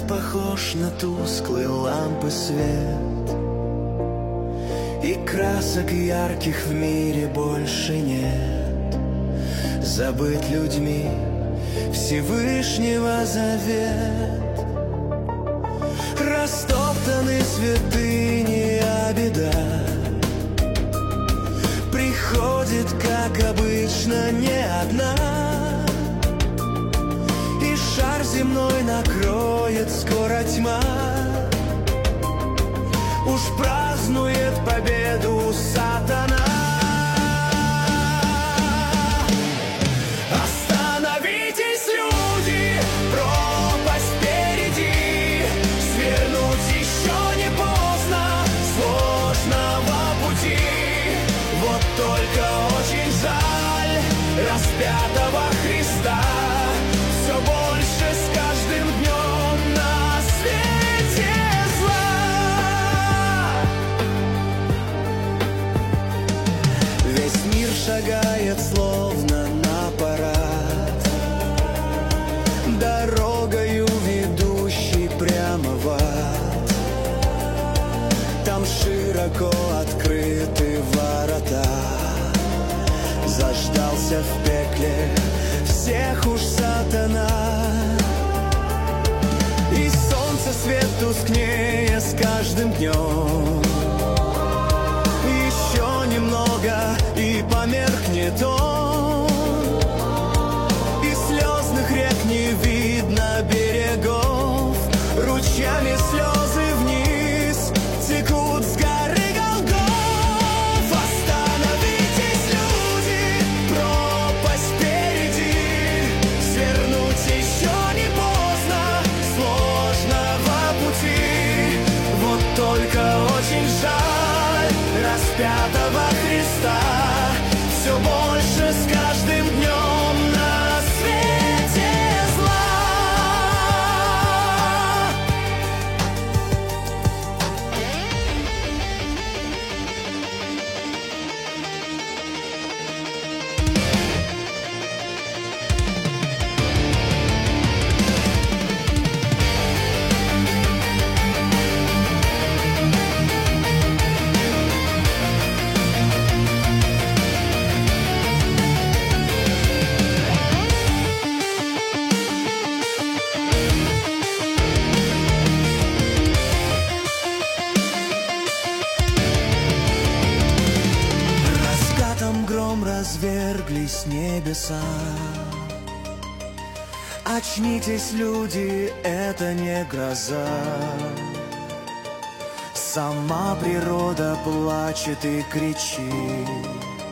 похож на тусклые лампы свет, и красок ярких в мире больше нет. Забыт людьми Всевышнего завет, растоптаны святыни, а беда приходит, как обычно, не одна. И шар земной накроет скоро тьма. Уж празднует победу сатана. Остановитесь, люди, пропасть впереди. Свернуть еще не поздно сложного пути. Вот только очень жаль распятого Христа. Все больше с каждым днем на свете зла. Весь мир шагает словно на парад, дорогою ведущей прямо в ад. Там широко открыты ворота. Заждался в пекле всех уж сатана. И солнце свет тускнее с каждым днем. Еще немного и померкнет он. И слезных рек не видно берегов. Ручьями слезы вниз текут с горы Голгоф. Остановитесь, люди, пропасть впереди. Свернуть еще не поздно сложного пути. Вот только очень жаль распятого Христа. Все больше с каждым днем на свете зла. Раскатом гром разверглись небеса. Очнитесь, люди, это не гроза. Сама природа плачет и кричит.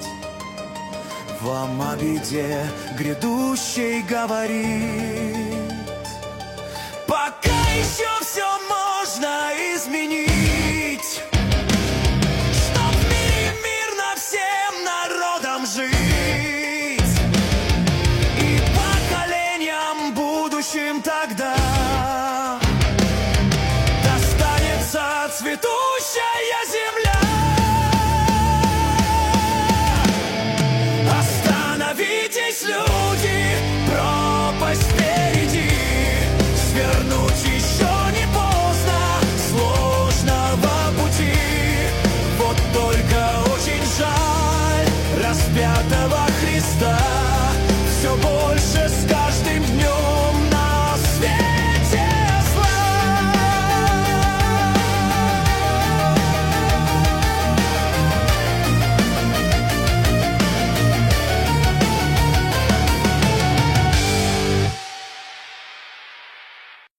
Вам о беде грядущей говорит. Пока еще все можно изменить, чтоб в мире мирно всем народам жить. И поколениям будущим тогда достанется цветущая земля. Остановитесь, люди, пропасть впереди. Свернуть еще не поздно сложного пути. Вот только очень жаль распятого Христа. Все больше